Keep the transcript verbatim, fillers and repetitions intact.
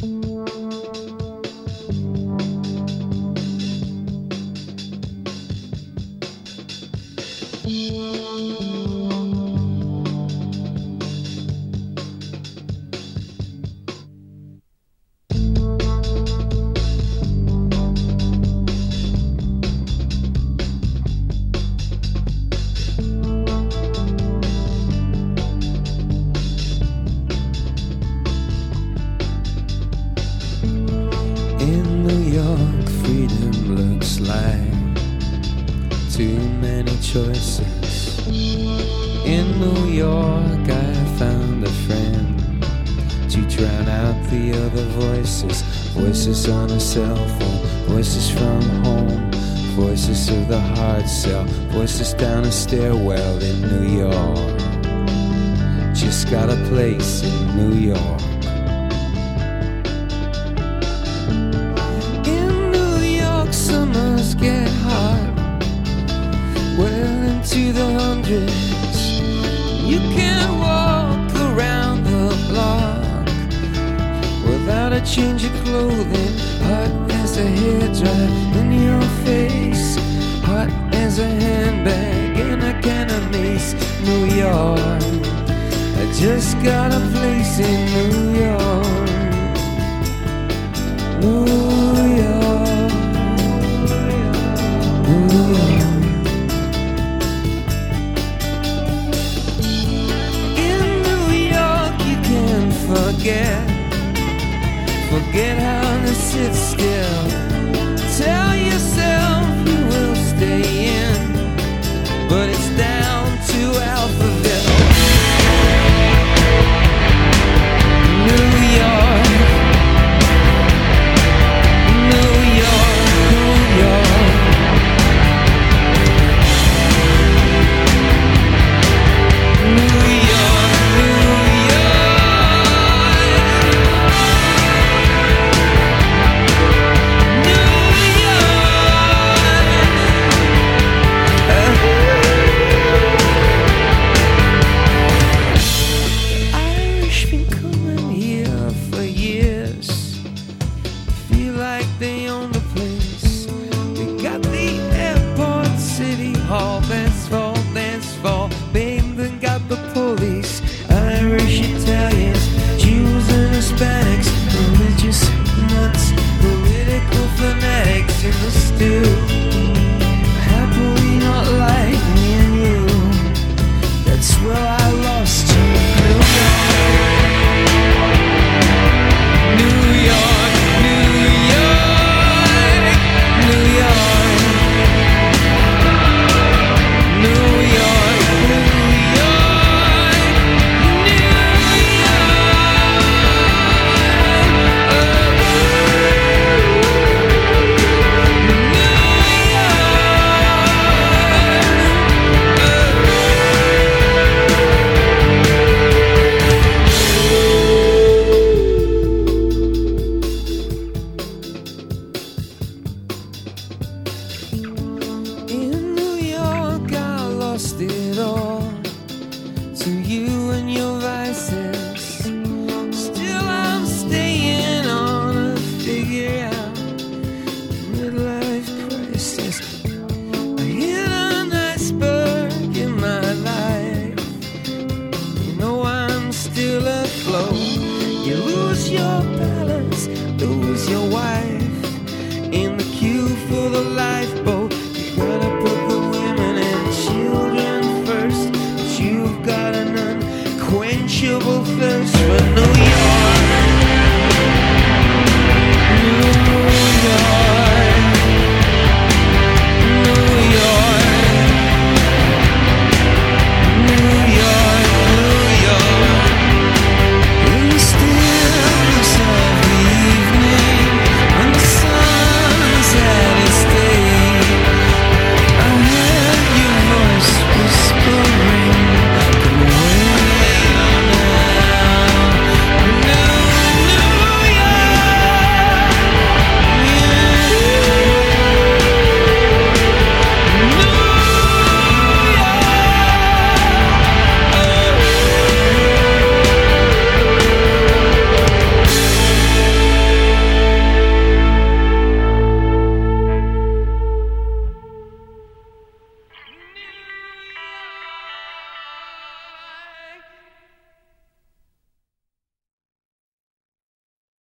Too many choices. In New York I found a friend to drown out the other voices. Voices on a cell phone, voices from home, voices of the hard sell, voices down a stairwell in New York. Just got a place in New York. In New York summers get hot, well into the hundreds. You can't walk around the block without a change of clothing. Hot as a hairdryer in your face, hot as a handbag and a can of mace. New York, I just got a place in New York. New York, New York. Forget, forget how to sit still. Tell yourself you will stay in, but it's down to Alphaville. New York, New York, New York. New York, New York. They own the place. They got the airport, city hall, dance fall, dance fall. Babe, then got the police. Irish, Italians, Jews and Hispanics, religious nuts, political fanatics in the stew. Happily not like me and you. That's where I lost you. New York, New York. It all to you and your vices. Still I'm staying on a figure out midlife crisis. I hit an iceberg in my life. You know I'm still afloat. You lose your balance, lose your wife in the queue for the lifeboat.